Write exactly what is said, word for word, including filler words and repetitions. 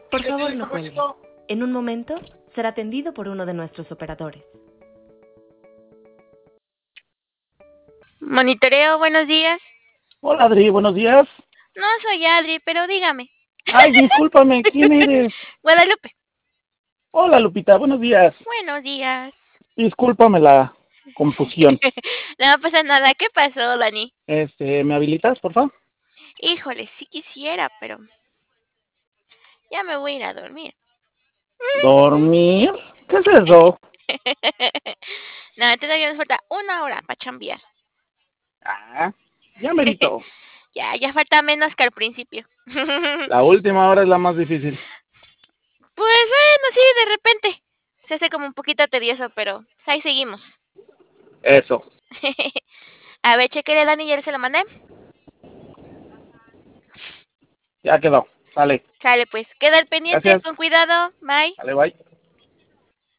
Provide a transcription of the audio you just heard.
Por favor, no cuelgue. En un momento será atendido por uno de nuestros operadores. Monitoreo, buenos días. Hola, Adri, buenos días. No soy Adri, pero dígame. Ay, discúlpame, ¿quién eres? Guadalupe. Hola, Lupita, buenos días. Buenos días. Discúlpame la confusión. No pasa nada. ¿Qué pasó, Dani? Este, ¿me habilitas, por favor? Híjole, sí quisiera, pero ya me voy a ir a dormir. ¿Dormir? ¿Qué es eso? No, todavía nos falta una hora para chambear. Ah, ya merito. Ya, ya falta menos que al principio. La última hora es la más difícil. Pues bueno, sí, de repente. Se hace como un poquito tedioso, pero pues ahí seguimos. Eso. A ver, chequele, Dani, ¿ya se lo mandé? Ya quedó. Sale. Sale, pues. Queda al pendiente, Gracias. con cuidado. Bye. Sale, bye.